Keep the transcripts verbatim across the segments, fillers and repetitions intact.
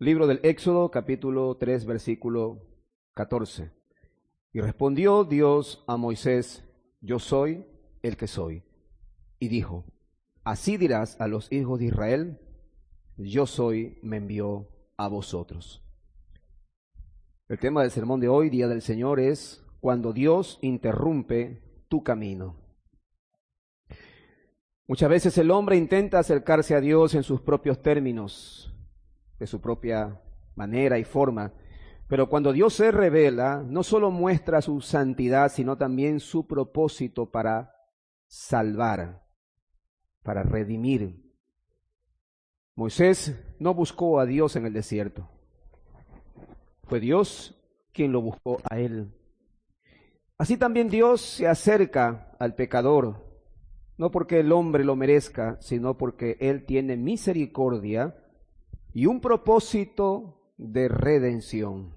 Libro del Éxodo, capítulo tres, versículo catorce. Y respondió Dios a Moisés: Yo soy el que soy. Y dijo: Así dirás a los hijos de Israel: Yo soy, me envió a vosotros. El tema del sermón de hoy, Día del Señor, es cuando Dios interrumpe tu camino. Muchas veces el hombre intenta acercarse a Dios en sus propios términos, de su propia manera y forma, pero cuando Dios se revela, no solo muestra su santidad, sino también su propósito para salvar, para redimir. Moisés no buscó a Dios en el desierto, fue Dios quien lo buscó a él. Así también Dios se acerca al pecador, no porque el hombre lo merezca, sino porque Él tiene misericordia y un propósito de redención.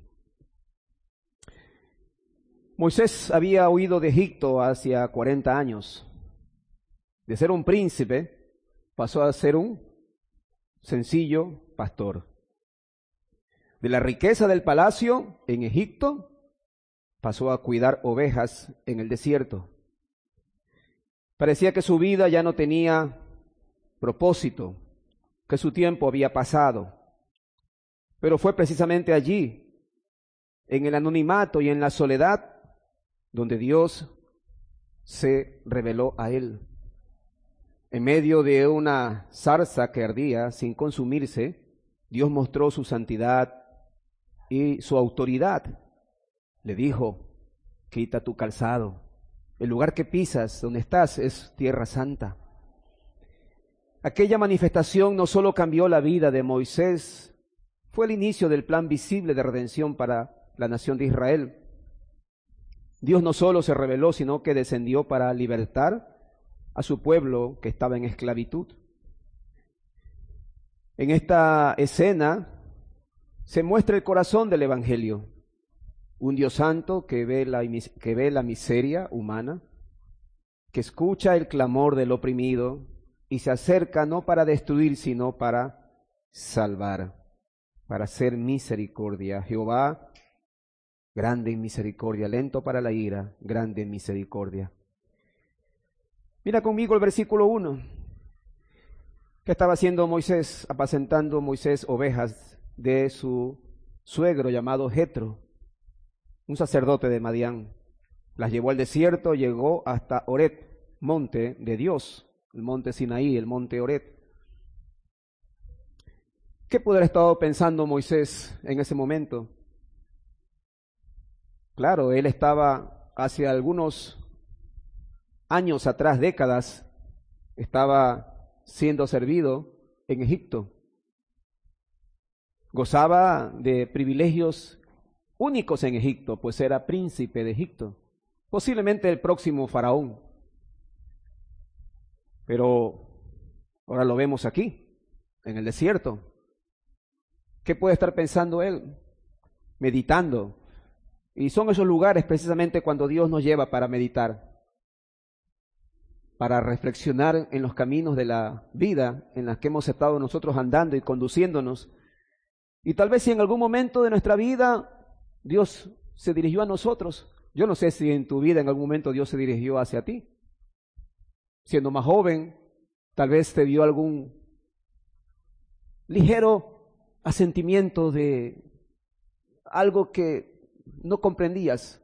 Moisés había huido de Egipto hacia cuarenta años. De ser un príncipe, pasó a ser un sencillo pastor. De la riqueza del palacio en Egipto, pasó a cuidar ovejas en el desierto. Parecía que su vida ya no tenía propósito, que su tiempo había pasado. Pero fue precisamente allí, en el anonimato y en la soledad, donde Dios se reveló a él. En medio de una zarza que ardía sin consumirse, Dios mostró su santidad y su autoridad. Le dijo: quita tu calzado. El lugar que pisas, donde estás, es tierra santa. Aquella manifestación no solo cambió la vida de Moisés, fue el inicio del plan visible de redención para la nación de Israel. Dios no solo se reveló, sino que descendió para libertar a su pueblo que estaba en esclavitud. En esta escena se muestra el corazón del Evangelio. Un Dios santo que ve la, que ve la miseria humana, que escucha el clamor del oprimido y se acerca no para destruir, sino para salvar, para hacer misericordia. Jehová, grande en misericordia, lento para la ira, grande en misericordia. Mira conmigo el versículo uno. ¿Qué estaba haciendo Moisés? Apacentando Moisés ovejas de su suegro llamado Jetro, un sacerdote de Madián. Las llevó al desierto, llegó hasta Horeb, monte de Dios, el monte Sinaí, el monte Horeb. ¿Qué pudo haber estado pensando Moisés en ese momento? Claro, él estaba hace algunos años atrás, décadas, estaba siendo servido en Egipto. Gozaba de privilegios únicos en Egipto, pues era príncipe de Egipto, posiblemente el próximo faraón. Pero ahora lo vemos aquí, en el desierto. ¿Qué puede estar pensando él? Meditando. Y son esos lugares precisamente cuando Dios nos lleva para meditar, para reflexionar en los caminos de la vida en las que hemos estado nosotros andando y conduciéndonos. Y tal vez si en algún momento de nuestra vida Dios se dirigió a nosotros. Yo no sé si en tu vida en algún momento Dios se dirigió hacia ti. Siendo más joven, tal vez te dio algún ligero asentimiento de algo que no comprendías.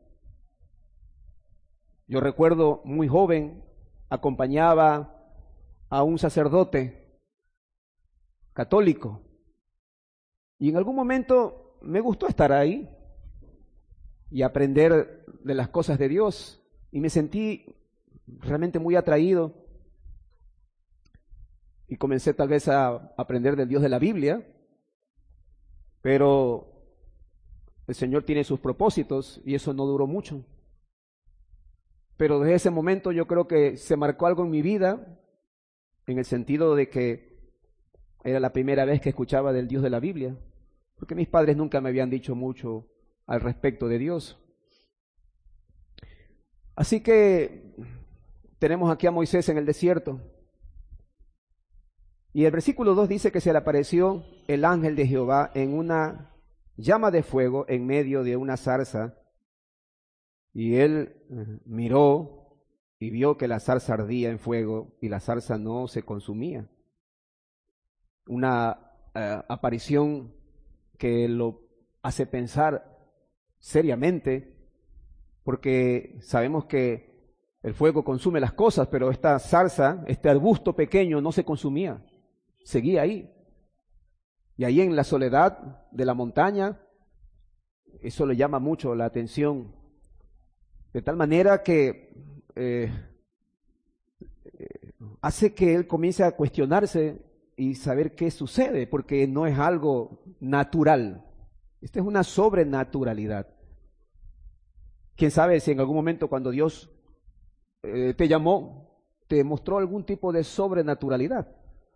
Yo recuerdo muy joven, acompañaba a un sacerdote católico y en algún momento me gustó estar ahí y aprender de las cosas de Dios, y me sentí realmente muy atraído, y comencé tal vez a aprender del Dios de la Biblia, pero el Señor tiene sus propósitos, y eso no duró mucho. Pero desde ese momento yo creo que se marcó algo en mi vida, en el sentido de que era la primera vez que escuchaba del Dios de la Biblia, porque mis padres nunca me habían dicho mucho al respecto de Dios. Así que tenemos aquí a Moisés en el desierto. Y el versículo dos dice que se le apareció el ángel de Jehová en una llama de fuego en medio de una zarza, y él miró y vio que la zarza ardía en fuego y la zarza no se consumía. Una uh, aparición que lo hace pensar seriamente, porque sabemos que el fuego consume las cosas, pero esta zarza, este arbusto pequeño no se consumía, seguía ahí. Y ahí en la soledad de la montaña, eso le llama mucho la atención, de tal manera que eh, hace que él comience a cuestionarse y saber qué sucede, porque no es algo natural. Esta es una sobrenaturalidad. Quién sabe si en algún momento cuando Dios eh, te llamó, te mostró algún tipo de sobrenaturalidad.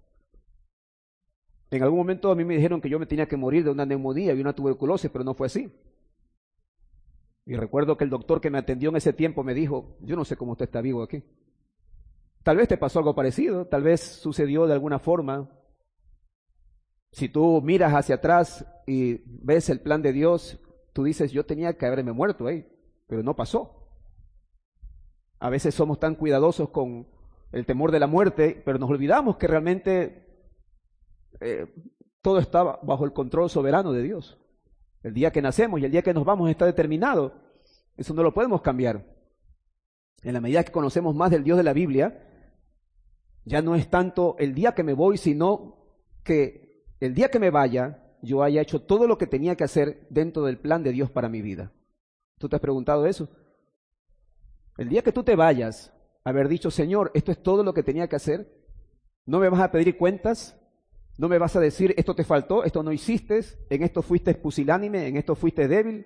En algún momento a mí me dijeron que yo me tenía que morir de una neumonía y una tuberculosis, pero no fue así. Y recuerdo que el doctor que me atendió en ese tiempo me dijo, yo no sé cómo usted está vivo aquí. Tal vez te pasó algo parecido, tal vez sucedió de alguna forma. Si tú miras hacia atrás y ves el plan de Dios, tú dices, yo tenía que haberme muerto ahí, pero no pasó. A veces somos tan cuidadosos con el temor de la muerte, pero nos olvidamos que realmente eh, todo está bajo el control soberano de Dios. El día que nacemos y el día que nos vamos está determinado. Eso no lo podemos cambiar. En la medida que conocemos más del Dios de la Biblia, ya no es tanto el día que me voy, sino que el día que me vaya, yo haya hecho todo lo que tenía que hacer dentro del plan de Dios para mi vida. ¿Tú te has preguntado eso? El día que tú te vayas, haber dicho, Señor, esto es todo lo que tenía que hacer, no me vas a pedir cuentas, no me vas a decir, esto te faltó, esto no hiciste, en esto fuiste pusilánime, en esto fuiste débil.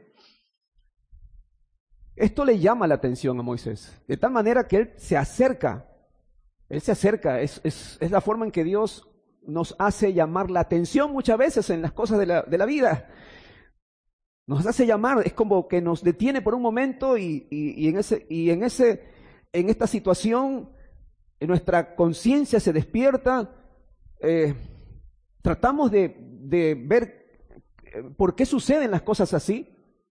Esto le llama la atención a Moisés, de tal manera que él se acerca, él se acerca, es, es, es la forma en que Dios nos hace llamar la atención muchas veces en las cosas de la, de la vida. Nos hace llamar, es como que nos detiene por un momento y, y, y, en, ese, y en, ese, en esta situación nuestra conciencia se despierta, eh, tratamos de, de ver por qué suceden las cosas así.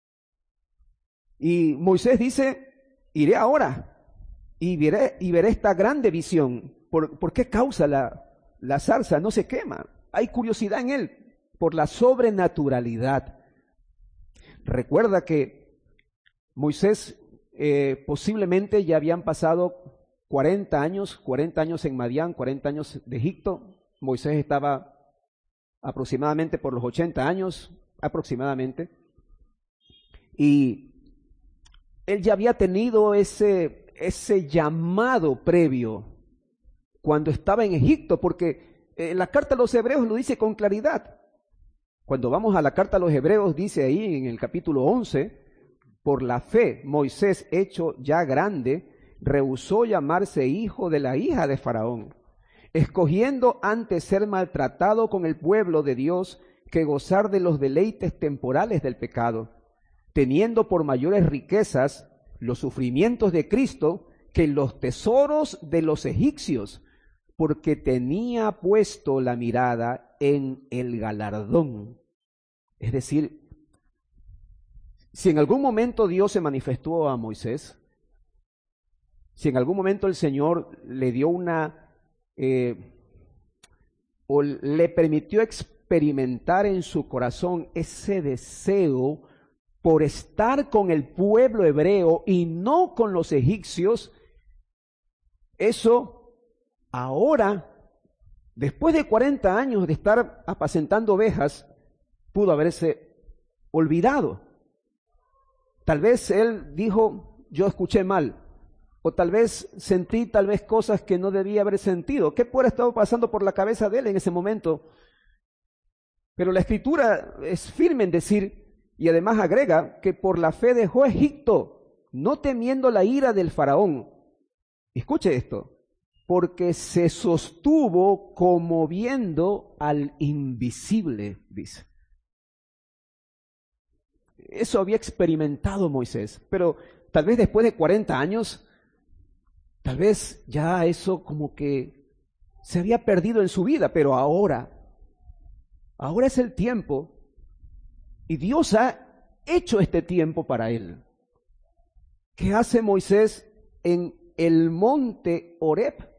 Y Moisés dice, iré ahora y veré, y veré esta grande visión. ¿Por, por qué causa la, la zarza? No se quema. Hay curiosidad en él por la sobrenaturalidad. Recuerda que Moisés eh, posiblemente ya habían pasado cuarenta años, cuarenta años en Madián, cuarenta años de Egipto. Moisés estaba aproximadamente por los ochenta años, aproximadamente. Y él ya había tenido ese, ese llamado previo cuando estaba en Egipto, porque eh, la carta a los Hebreos lo dice con claridad. Cuando vamos a la carta a los Hebreos, dice ahí en el capítulo once, por la fe, Moisés, hecho ya grande, rehusó llamarse hijo de la hija de Faraón, escogiendo antes ser maltratado con el pueblo de Dios que gozar de los deleites temporales del pecado, teniendo por mayores riquezas los sufrimientos de Cristo que los tesoros de los egipcios, porque tenía puesto la mirada en el galardón. Es decir, si en algún momento Dios se manifestó a Moisés, si en algún momento el Señor le dio una, eh, o le permitió experimentar en su corazón ese deseo por estar con el pueblo hebreo y no con los egipcios, eso ahora, después de cuarenta años de estar apacentando ovejas, pudo haberse olvidado. Tal vez él dijo, yo escuché mal, o tal vez sentí tal vez cosas que no debía haber sentido. ¿Qué puede haber estado pasando por la cabeza de él en ese momento? Pero la Escritura es firme en decir, y además agrega, que por la fe dejó Egipto, no temiendo la ira del faraón. Escuche esto, porque se sostuvo como viendo al invisible, dice. Eso había experimentado Moisés, pero tal vez después de cuarenta años, tal vez ya eso como que se había perdido en su vida, pero ahora, ahora es el tiempo y Dios ha hecho este tiempo para él. ¿Qué hace Moisés en el monte Horeb?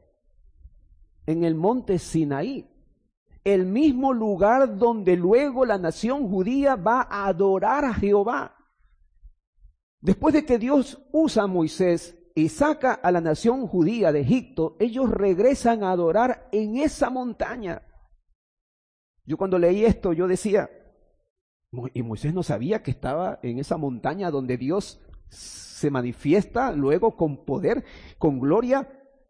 En el monte Sinaí, el mismo lugar donde luego la nación judía va a adorar a Jehová. Después de que Dios usa a Moisés y saca a la nación judía de Egipto, ellos regresan a adorar en esa montaña. Yo cuando leí esto, yo decía, y Moisés no sabía que estaba en esa montaña donde Dios se manifiesta luego con poder, con gloria,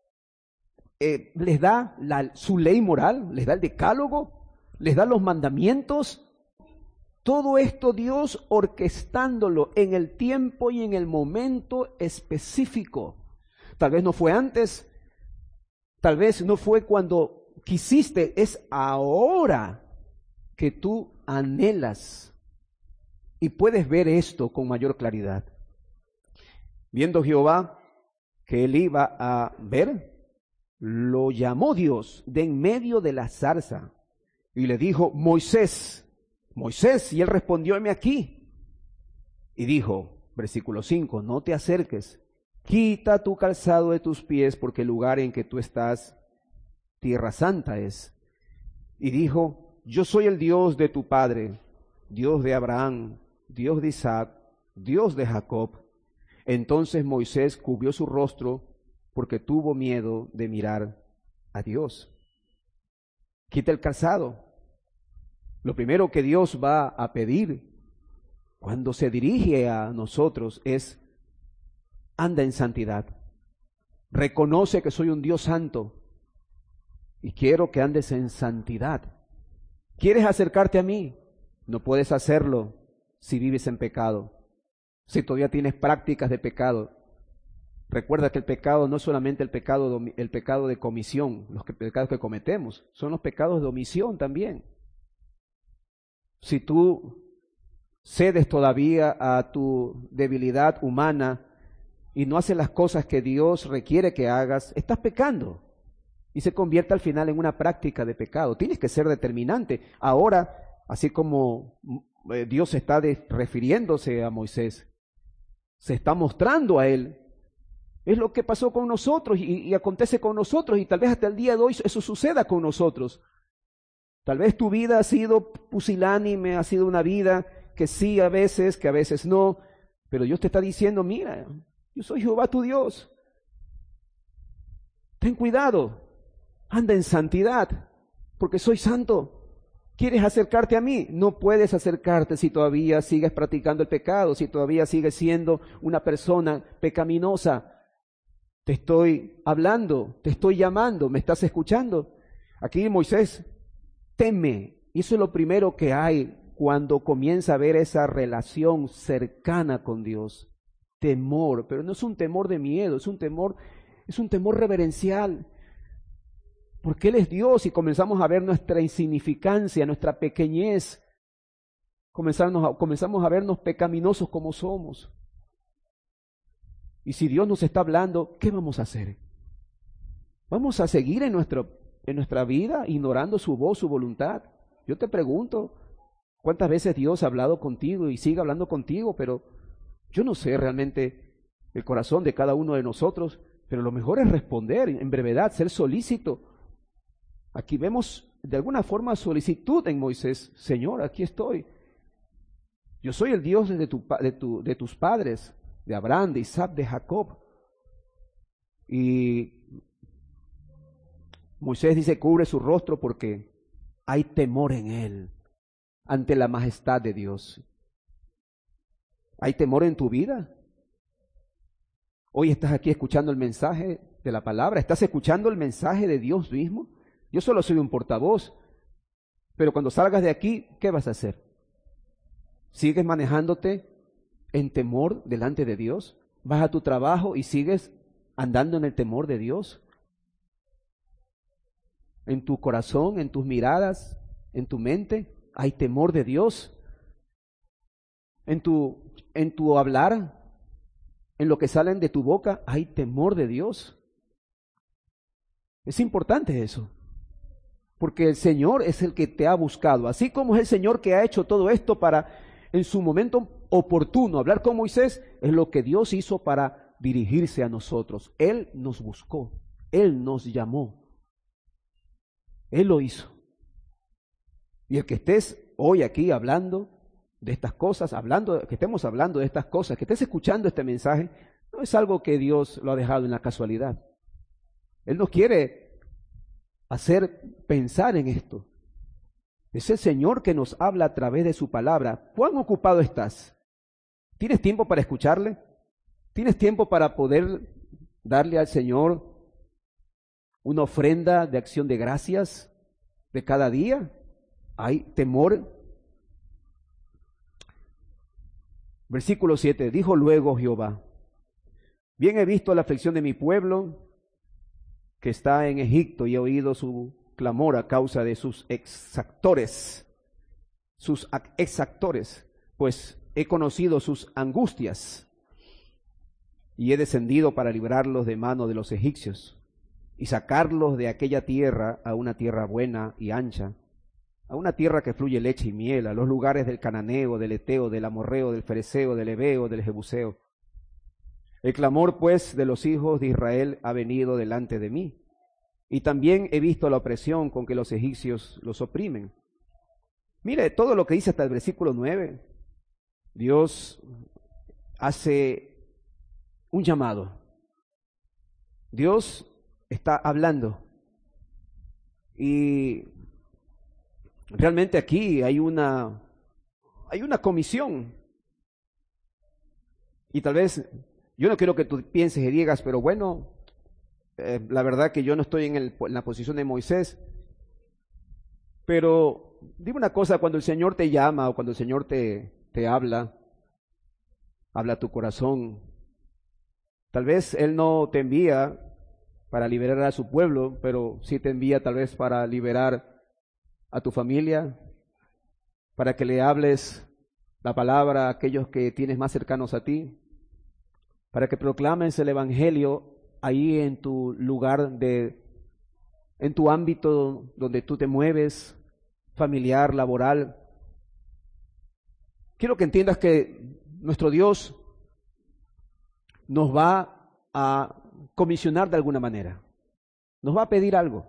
eh, les da la, su ley moral, les da el decálogo, les da los mandamientos. Todo esto Dios orquestándolo en el tiempo y en el momento específico. Tal vez no fue antes, tal vez no fue cuando quisiste, es ahora que tú anhelas y puedes ver esto con mayor claridad. Viendo Jehová que él iba a ver, lo llamó Dios de en medio de la zarza y le dijo, Moisés, Moisés, y él respondió, heme aquí. Y dijo, versículo cinco, no te acerques, quita tu calzado de tus pies, porque el lugar en que tú estás, tierra santa es. Y dijo, yo soy el Dios de tu padre, Dios de Abraham, Dios de Isaac, Dios de Jacob. Entonces Moisés cubrió su rostro, porque tuvo miedo de mirar a Dios. Quita el calzado. Lo primero que Dios va a pedir cuando se dirige a nosotros es, anda en santidad. Reconoce que soy un Dios santo y quiero que andes en santidad. ¿Quieres acercarte a mí? No puedes hacerlo si vives en pecado, si todavía tienes prácticas de pecado. Recuerda que el pecado no es solamente el pecado, el pecado de comisión, los pecados que cometemos, son los pecados de omisión también. Si tú cedes todavía a tu debilidad humana y no haces las cosas que Dios requiere que hagas, estás pecando y se convierte al final en una práctica de pecado. Tienes que ser determinante. Ahora, así como Dios está de, refiriéndose a Moisés, se está mostrando a él. Es lo que pasó con nosotros y, y acontece con nosotros y tal vez hasta el día de hoy eso suceda con nosotros. Tal vez tu vida ha sido pusilánime, ha sido una vida que sí a veces, que a veces no, pero Dios te está diciendo, mira, yo soy Jehová tu Dios. Ten cuidado, anda en santidad, porque soy santo. ¿Quieres acercarte a mí? No puedes acercarte si todavía sigues practicando el pecado, si todavía sigues siendo una persona pecaminosa. Te estoy hablando, te estoy llamando, ¿me estás escuchando? Aquí Moisés teme, y eso es lo primero que hay cuando comienza a ver esa relación cercana con Dios. Temor, pero no es un temor de miedo, es un temor, es un temor reverencial. Porque Él es Dios y comenzamos a ver nuestra insignificancia, nuestra pequeñez. Comenzamos a, comenzamos a vernos pecaminosos como somos. Y si Dios nos está hablando, ¿qué vamos a hacer? ¿Vamos a seguir en, nuestro, en nuestra vida ignorando su voz, su voluntad? Yo te pregunto, ¿cuántas veces Dios ha hablado contigo y sigue hablando contigo? Pero yo no sé realmente el corazón de cada uno de nosotros, pero lo mejor es responder en brevedad, ser solícito. Aquí vemos de alguna forma solicitud en Moisés. Señor, aquí estoy. Yo soy el Dios de, tu, de, tu, de tus padres, de Abraham, de Isaac, de Jacob. Y Moisés dice, cubre su rostro porque hay temor en él ante la majestad de Dios. ¿Hay temor en tu vida? Hoy estás aquí escuchando el mensaje de la palabra, estás escuchando el mensaje de Dios mismo. Yo solo soy un portavoz, pero cuando salgas de aquí, ¿qué vas a hacer? ¿Sigues manejándote en temor delante de Dios? ¿Vas a tu trabajo y sigues andando en el temor de Dios? ¿En tu corazón, en tus miradas, en tu mente, hay temor de Dios? ¿En tu, en tu hablar, en lo que salen de tu boca, hay temor de Dios? Es importante eso. porque el Señor es el que te ha buscado, así como es el Señor que ha hecho todo esto para, en su momento oportuno, hablar con Moisés, es lo que Dios hizo para dirigirse a nosotros. Él nos buscó, Él nos llamó, Él lo hizo. Y el que estés hoy aquí hablando de estas cosas, hablando, que estemos hablando de estas cosas, que estés escuchando este mensaje, no es algo que Dios lo ha dejado en la casualidad. Él nos quiere hacer pensar en esto. Es el Señor que nos habla a través de su palabra. ¿Cuán ocupado estás? ¿Tienes tiempo para escucharle? ¿Tienes tiempo para poder darle al Señor una ofrenda de acción de gracias de cada día? ¿Hay temor? Versículo siete. Dijo luego Jehová: bien he visto la aflicción de mi pueblo que está en Egipto, y he oído su clamor a causa de sus exactores, sus exactores, pues he conocido sus angustias, y he descendido para librarlos de mano de los egipcios, y sacarlos de aquella tierra a una tierra buena y ancha, a una tierra que fluye leche y miel, a los lugares del cananeo, del eteo, del amorreo, del fereceo, del heveo, del jebuseo. El clamor, pues, de los hijos de Israel ha venido delante de mí, y también he visto la opresión con que los egipcios los oprimen. Mire, todo lo que dice hasta el versículo nueve, Dios hace un llamado. Dios está hablando. Y realmente aquí hay una, hay una comisión. Y tal vez, yo no quiero que tú pienses y digas, pero bueno, eh, la verdad que yo no estoy en, el, en la posición de Moisés. Pero dime una cosa, cuando el Señor te llama o cuando el Señor te, te habla, habla a tu corazón. Tal vez Él no te envía para liberar a su pueblo, pero sí te envía tal vez para liberar a tu familia, para que le hables la palabra a aquellos que tienes más cercanos a ti, para que proclames el evangelio ahí en tu lugar de, en tu ámbito donde tú te mueves, familiar, laboral. Quiero que entiendas que nuestro Dios nos va a comisionar de alguna manera, nos va a pedir algo.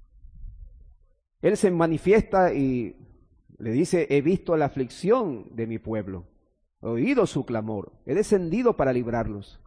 Él se manifiesta y le dice: he visto la aflicción de mi pueblo, he oído su clamor, he descendido para librarlos.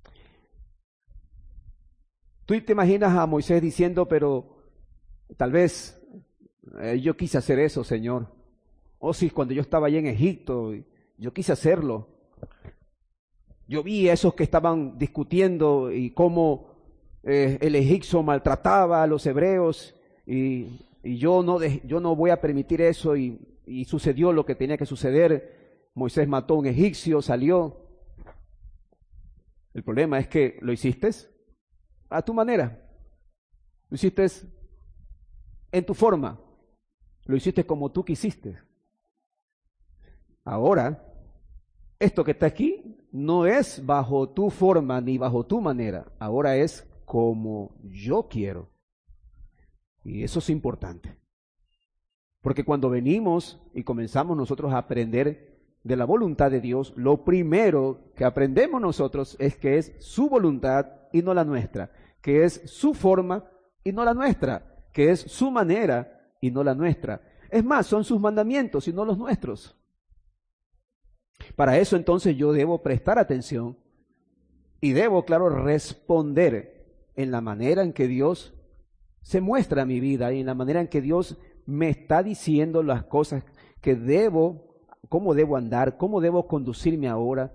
Tú te imaginas a Moisés diciendo: pero tal vez eh, yo quise hacer eso, Señor. Oh sí, cuando yo estaba allá en Egipto, yo quise hacerlo. Yo vi a esos que estaban discutiendo y cómo eh, el egipcio maltrataba a los hebreos, y, y yo, no de, yo no voy a permitir eso, y, y sucedió lo que tenía que suceder. Moisés mató a un egipcio, salió. El problema es que lo hiciste a tu manera, lo hiciste en tu forma, lo hiciste como tú quisiste. Ahora, esto que está aquí no es bajo tu forma ni bajo tu manera, ahora es como yo quiero. Y eso es importante, porque cuando venimos y comenzamos nosotros a aprender de la voluntad de Dios, lo primero que aprendemos nosotros es que es su voluntad y no la nuestra, que es su forma y no la nuestra, que es su manera y no la nuestra. Es más, son sus mandamientos y no los nuestros. Para eso entonces yo debo prestar atención y debo, claro, responder en la manera en que Dios se muestra a mi vida y en la manera en que Dios me está diciendo las cosas que debo, cómo debo andar, cómo debo conducirme ahora.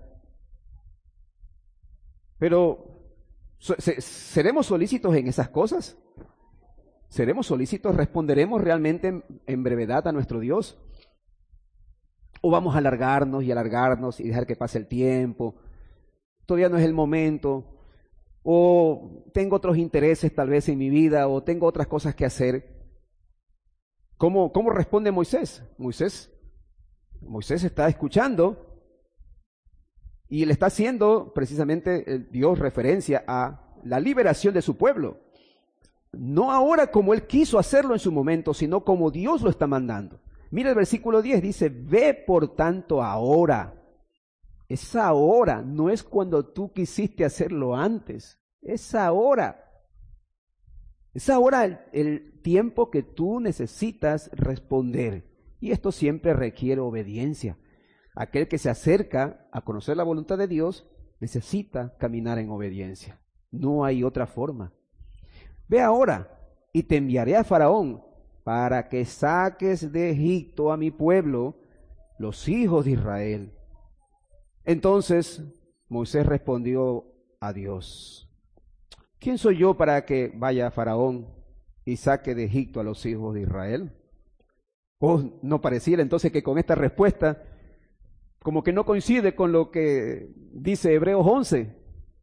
Pero, ¿seremos solícitos en esas cosas? ¿Seremos solícitos? ¿Responderemos realmente en brevedad a nuestro Dios? ¿O vamos a alargarnos y alargarnos y dejar que pase el tiempo? Todavía no es el momento. O tengo otros intereses tal vez en mi vida, o tengo otras cosas que hacer. ¿Cómo, cómo responde Moisés? Moisés, Moisés está escuchando y le está haciendo precisamente Dios referencia a la liberación de su pueblo. no ahora como Él quiso hacerlo en su momento, sino como Dios lo está mandando. Mira el versículo diez, dice, ve por tanto ahora. Es ahora, no es cuando tú quisiste hacerlo antes, es ahora. Es ahora el, el tiempo que tú necesitas responder. Y esto siempre requiere obediencia. Aquel que se acerca a conocer la voluntad de Dios necesita caminar en obediencia. No hay otra forma. Ve ahora y te enviaré a Faraón para que saques de Egipto a mi pueblo, los hijos de Israel. Entonces Moisés respondió a Dios, ¿quién soy yo para que vaya a Faraón y saque de Egipto a los hijos de Israel? Oh, no pareciera entonces que con esta respuesta como que no coincide con lo que dice Hebreos once.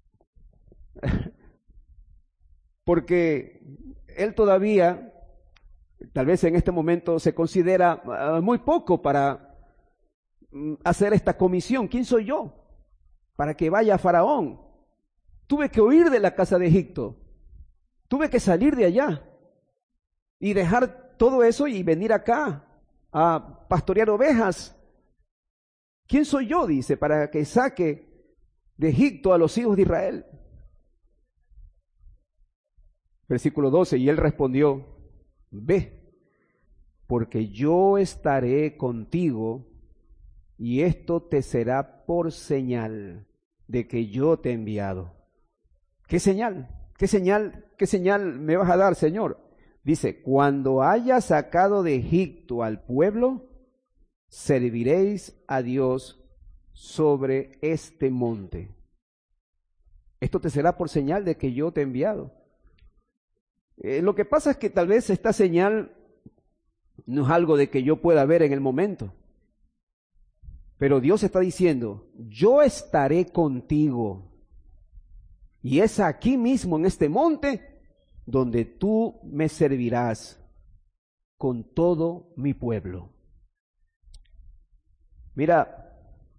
Porque él todavía, tal vez en este momento, se considera uh, muy poco para um, hacer esta comisión. ¿Quién soy yo para que vaya a Faraón? Tuve que huir de la casa de Egipto. Tuve que salir de allá y dejar todo eso y venir acá a pastorear ovejas. ¿Quién soy yo, dice, para que saque de Egipto a los hijos de Israel? Versículo doce, y él respondió, ve, porque yo estaré contigo, y esto te será por señal de que yo te he enviado. ¿Qué señal? ¿Qué señal? ¿Qué señal me vas a dar, Señor? Dice, cuando haya sacado de Egipto al pueblo, serviréis a Dios sobre este monte. Esto te será por señal de que yo te he enviado. Eh, lo que pasa es que tal vez esta señal no es algo de que yo pueda ver en el momento. Pero Dios está diciendo, yo estaré contigo. Y es aquí mismo en este monte donde tú me servirás con todo mi pueblo. Mira,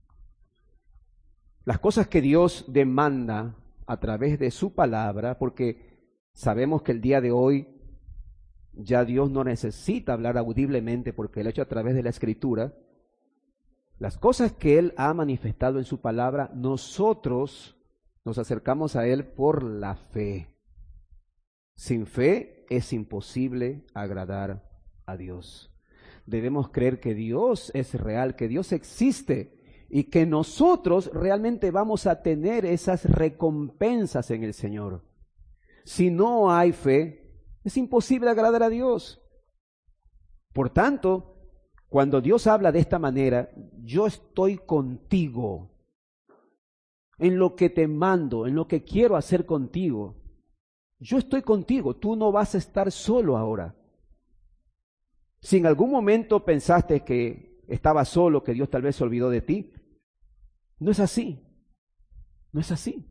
las cosas que Dios demanda a través de su palabra, porque sabemos que el día de hoy ya Dios no necesita hablar audiblemente porque lo ha hecho a través de la Escritura. Las cosas que Él ha manifestado en su palabra, nosotros nos acercamos a Él por la fe. Sin fe es imposible agradar a Dios. Debemos creer que Dios es real, que Dios existe y que nosotros realmente vamos a tener esas recompensas en el Señor. Si no hay fe, es imposible agradar a Dios. Por tanto, cuando Dios habla de esta manera, yo estoy contigo en lo que te mando, en lo que quiero hacer contigo. Yo estoy contigo, tú no vas a estar solo ahora. Si en algún momento pensaste que estabas solo, que Dios tal vez se olvidó de ti, no es así, no es así.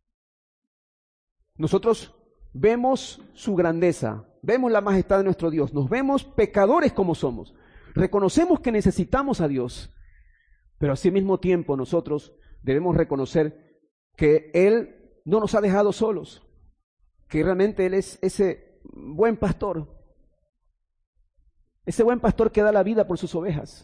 Nosotros vemos su grandeza, vemos la majestad de nuestro Dios, nos vemos pecadores como somos, reconocemos que necesitamos a Dios, pero al mismo tiempo nosotros debemos reconocer que Él no nos ha dejado solos, que realmente Él es ese buen pastor, ese buen pastor que da la vida por sus ovejas,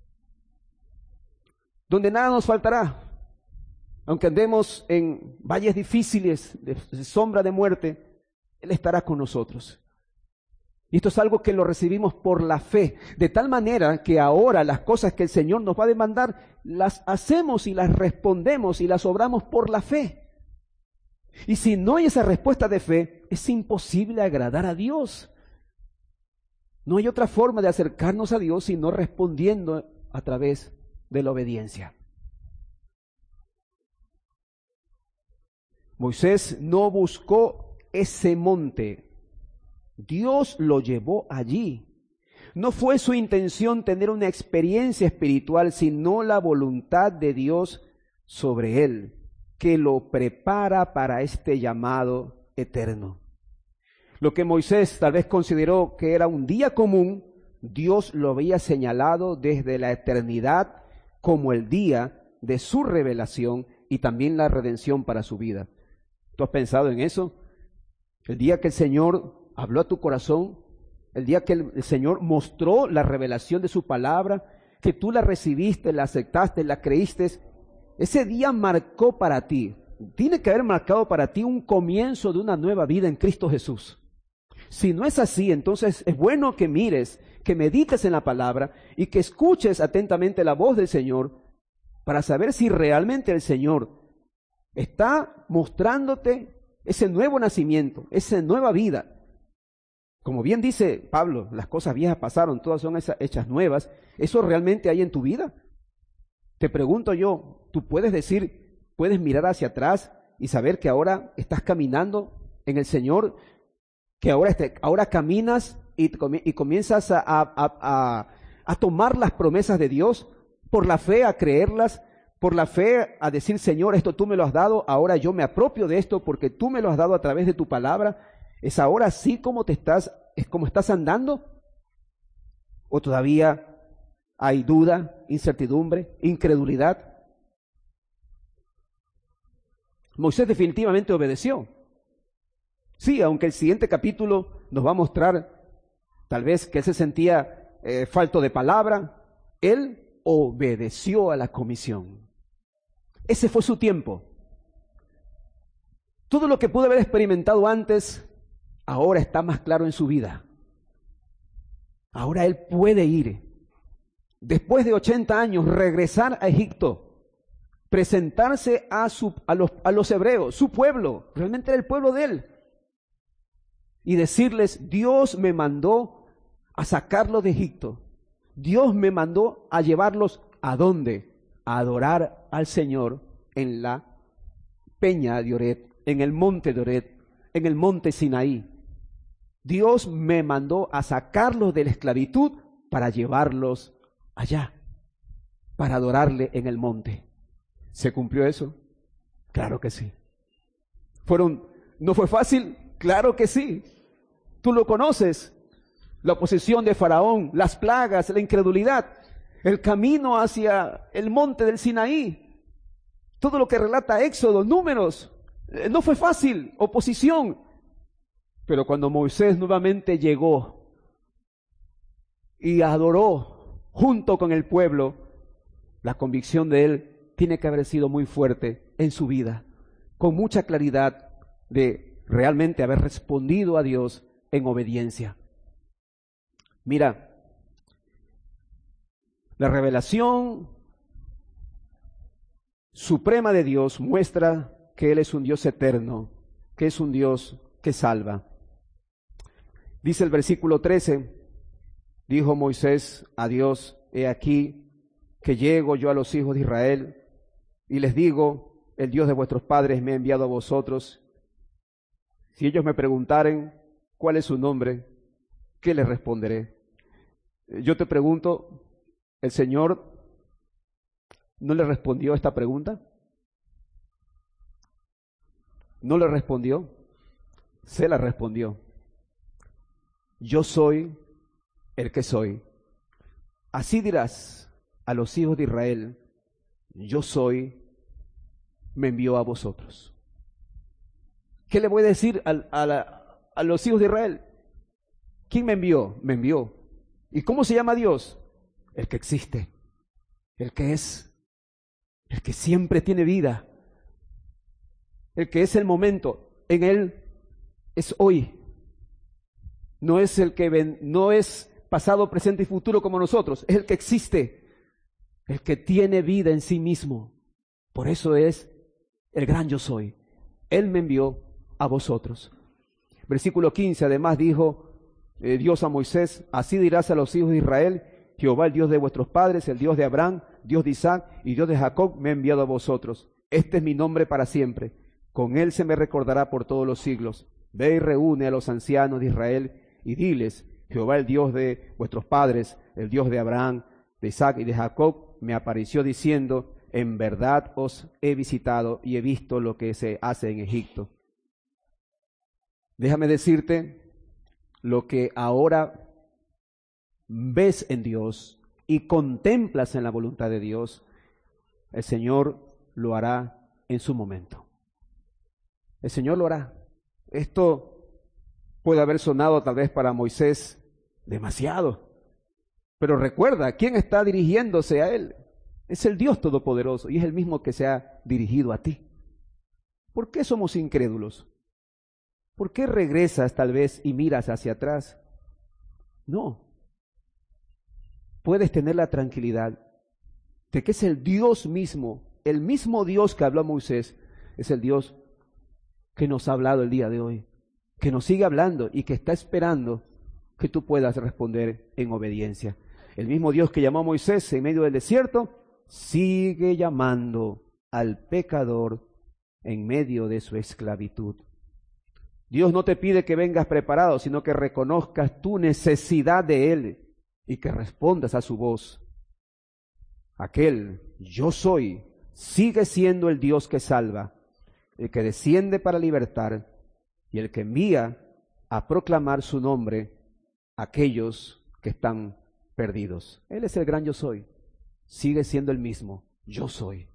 donde nada nos faltará. Aunque andemos en valles difíciles, de sombra de muerte, Él estará con nosotros. Y esto es algo que lo recibimos por la fe, de tal manera que ahora las cosas que el Señor nos va a demandar, las hacemos y las respondemos y las obramos por la fe. Y si no hay esa respuesta de fe, es imposible agradar a Dios. No hay otra forma de acercarnos a Dios sino respondiendo a través de la obediencia. Moisés no buscó ese monte, Dios lo llevó allí. No fue su intención tener una experiencia espiritual, sino la voluntad de Dios sobre él, que lo prepara para este llamado eterno. Lo que Moisés tal vez consideró que era un día común, Dios lo había señalado desde la eternidad como el día de su revelación y también la redención para su vida. ¿Tú has pensado en eso? El día que el Señor habló a tu corazón, el día que el, el Señor mostró la revelación de su palabra, que tú la recibiste, la aceptaste, la creíste, ese día marcó para ti, tiene que haber marcado para ti un comienzo de una nueva vida en Cristo Jesús. Si no es así, entonces es bueno que mires, que medites en la palabra y que escuches atentamente la voz del Señor para saber si realmente el Señor está mostrándote ese nuevo nacimiento, esa nueva vida. Como bien dice Pablo, las cosas viejas pasaron, todas son hechas nuevas. ¿Eso realmente hay en tu vida? Te pregunto yo, ¿tú puedes decir, puedes mirar hacia atrás y saber que ahora estás caminando en el Señor, que ahora, este, ahora caminas y, y comienzas a, a, a, a tomar las promesas de Dios por la fe, a creerlas, por la fe a decir, Señor, esto tú me lo has dado, ahora yo me apropio de esto porque tú me lo has dado a través de tu palabra? ¿Es ahora así como te estás, es como estás andando? ¿O todavía hay duda, incertidumbre, incredulidad? Moisés definitivamente obedeció. Sí, aunque el siguiente capítulo nos va a mostrar tal vez que él se sentía eh, falto de palabra, él obedeció a la comisión. Ese fue su tiempo. Todo lo que pudo haber experimentado antes, ahora está más claro en su vida. Ahora él puede ir, después de ochenta años, regresar a Egipto, presentarse a, su, a, los, a los hebreos, su pueblo, realmente era el pueblo de él, y decirles, Dios me mandó a sacarlos de Egipto. Dios me mandó a llevarlos ¿a dónde? A adorar al Señor en la peña de Oret, en el monte de Oret, en el monte Sinaí. Dios me mandó a sacarlos de la esclavitud para llevarlos allá, para adorarle en el monte. ¿Se cumplió eso? Claro que sí. ¿Fueron, ¿No fue fácil? Claro que sí. Tú lo conoces. La oposición de Faraón, las plagas, la incredulidad, el camino hacia el monte del Sinaí, todo lo que relata Éxodo, Números, no fue fácil, oposición. Pero cuando Moisés nuevamente llegó y adoró junto con el pueblo, la convicción de él tiene que haber sido muy fuerte en su vida, con mucha claridad de realmente haber respondido a Dios en obediencia. Mira, la revelación suprema de Dios muestra que Él es un Dios eterno, que es un Dios que salva. Dice el versículo trece, dijo Moisés a Dios, he aquí que llego yo a los hijos de Israel y les digo, el Dios de vuestros padres me ha enviado a vosotros. Si ellos me preguntaren cuál es su nombre, ¿qué les responderé? Yo te pregunto, ¿el Señor no le respondió esta pregunta? ¿No le respondió? Se la respondió. Yo soy el que soy. Así dirás a los hijos de Israel, yo soy, me envió a vosotros. ¿Qué le voy a decir a, a, la, a los hijos de Israel? ¿Quién me envió? Me envió. ¿Y cómo se llama Dios? El que existe, el que es, el que siempre tiene vida, el que es el momento. En Él es hoy. No es el que ven, no es pasado, presente y futuro como nosotros. Es el que existe, el que tiene vida en sí mismo. Por eso es el gran yo soy. Él me envió a vosotros. Versículo quince, además dijo eh, Dios a Moisés, así dirás a los hijos de Israel, Jehová el Dios de vuestros padres, el Dios de Abraham, Dios de Isaac y Dios de Jacob me ha enviado a vosotros. Este es mi nombre para siempre. Con él se me recordará por todos los siglos. Ve y reúne a los ancianos de Israel y diles, Jehová el Dios de vuestros padres, el Dios de Abraham, de Isaac y de Jacob, me apareció diciendo, en verdad os he visitado y he visto lo que se hace en Egipto. Déjame decirte, lo que ahora ves en Dios y contemplas en la voluntad de Dios, el Señor lo hará en su momento. El Señor lo hará. Esto Puede haber sonado tal vez para Moisés demasiado. Pero recuerda, ¿quién está dirigiéndose a él? Es el Dios Todopoderoso y es el mismo que se ha dirigido a ti. ¿Por qué somos incrédulos? ¿Por qué regresas tal vez y miras hacia atrás? No. Puedes tener la tranquilidad de que es el Dios mismo, el mismo Dios que habló a Moisés, es el Dios que nos ha hablado el día de hoy, que nos sigue hablando y que está esperando que tú puedas responder en obediencia. El mismo Dios que llamó a Moisés en medio del desierto, sigue llamando al pecador en medio de su esclavitud. Dios no te pide que vengas preparado, sino que reconozcas tu necesidad de Él y que respondas a su voz. Aquel yo soy sigue siendo el Dios que salva, el que desciende para libertar y el que envía a proclamar su nombre a aquellos que están perdidos. Él es el gran yo soy, sigue siendo el mismo, yo soy.